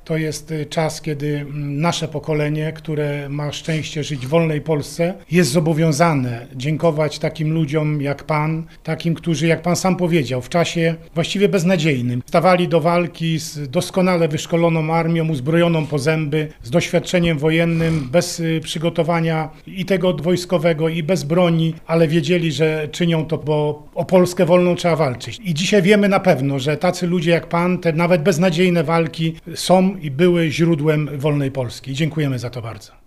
To jest czas, kiedy nasze pokolenie, które ma szczęście żyć w wolnej Polsce, jest zobowiązane dziękować takim ludziom jak pan, takim, którzy, jak pan sam powiedział, w czasie właściwie beznadziejnym stawali do walki z doskonale wyszkoloną armią, uzbrojoną po zęby, z doświadczeniem wojennym, bez przygotowania i tego wojskowego, i bez broni, ale wiedzieli, że czynią to, bo o Polskę wolną trzeba walczyć. I dzisiaj wiemy na pewno, że tacy ludzie jak pan, te nawet beznadziejne walki są i były źródłem wolnej Polski. Dziękujemy za to bardzo.